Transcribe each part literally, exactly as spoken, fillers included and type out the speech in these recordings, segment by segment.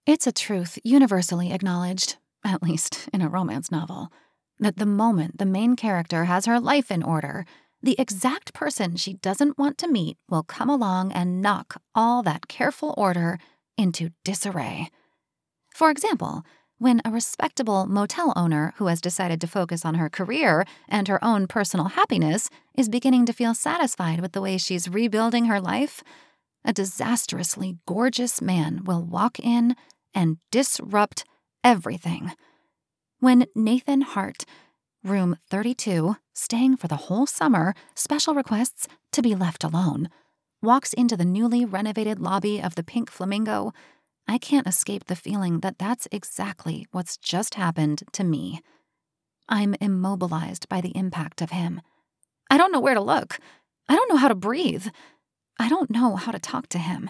It's a truth universally acknowledged, at least in a romance novel, that the moment the main character has her life in order, the exact person she doesn't want to meet will come along and knock all that careful order into disarray. For example, when a respectable motel owner who has decided to focus on her career and her own personal happiness is beginning to feel satisfied with the way she's rebuilding her life, a disastrously gorgeous man will walk in and disrupt everything. When Nathan Hart, room thirty-two, staying for the whole summer, special requests to be left alone, walks into the newly renovated lobby of the Pink Flamingo, I can't escape the feeling that that's exactly what's just happened to me. I'm immobilized by the impact of him. I don't know where to look. I don't know how to breathe. I don't know how to talk to him.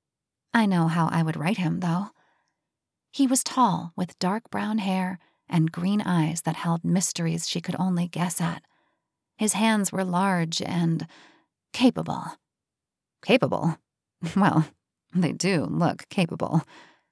I know how I would write him, though. He was tall, with dark brown hair and green eyes that held mysteries she could only guess at. His hands were large and capable. Capable? Well, they do look capable.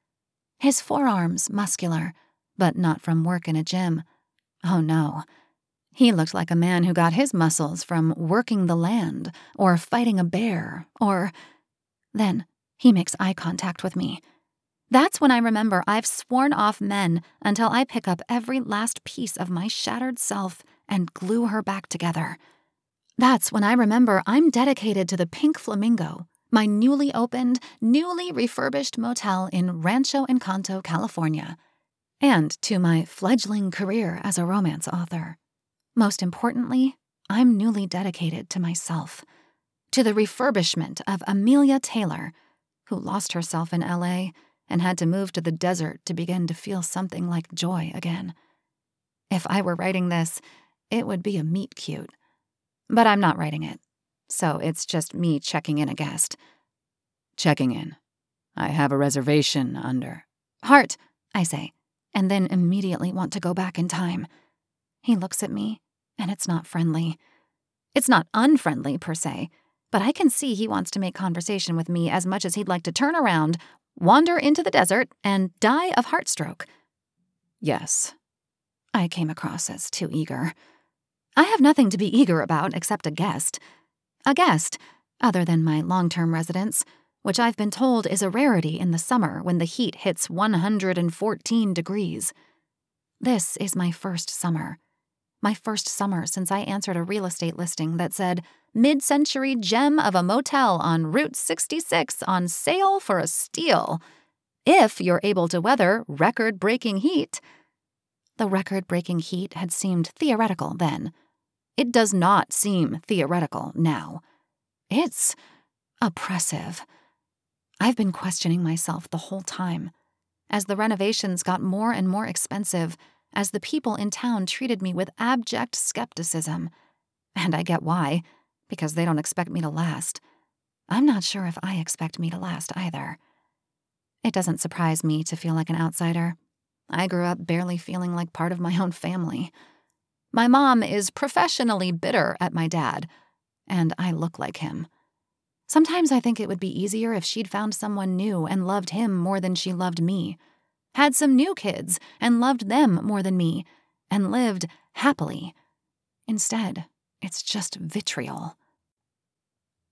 His forearms muscular, but not from work in a gym. Oh no. He looked like a man who got his muscles from working the land, or fighting a bear, or... Then he makes eye contact with me. That's when I remember I've sworn off men until I pick up every last piece of my shattered self and glue her back together. That's when I remember I'm dedicated to the Pink Flamingo, my newly opened, newly refurbished motel in Rancho Encanto, California, and to my fledgling career as a romance author. Most importantly, I'm newly dedicated to myself, to the refurbishment of Amelia Taylor, who lost herself in L A and had to move to the desert to begin to feel something like joy again. If I were writing this, it would be a meet cute. But I'm not writing it, so it's just me checking in a guest. Checking in. I have a reservation under... Hart, I say, and then immediately want to go back in time. He looks at me, and it's not friendly. It's not unfriendly, per se, but I can see he wants to make conversation with me as much as he'd like to turn around, wander into the desert, and die of heartstroke. Yes. I came across as too eager. I have nothing to be eager about except a guest. A guest, other than my long-term residence, which I've been told is a rarity in the summer when the heat hits one hundred fourteen degrees. This is my first summer. My first summer since I answered a real estate listing that said, mid-century gem of a motel on Route sixty-six on sale for a steal. If you're able to weather record-breaking heat. The record-breaking heat had seemed theoretical then. It does not seem theoretical now. It's oppressive. I've been questioning myself the whole time. As the renovations got more and more expensive, as the people in town treated me with abject skepticism. And I get why, because they don't expect me to last. I'm not sure if I expect me to last either. It doesn't surprise me to feel like an outsider. I grew up barely feeling like part of my own family. My mom is professionally bitter at my dad, and I look like him. Sometimes I think it would be easier if she'd found someone new and loved him more than she loved me, had some new kids and loved them more than me, and lived happily. Instead, it's just vitriol.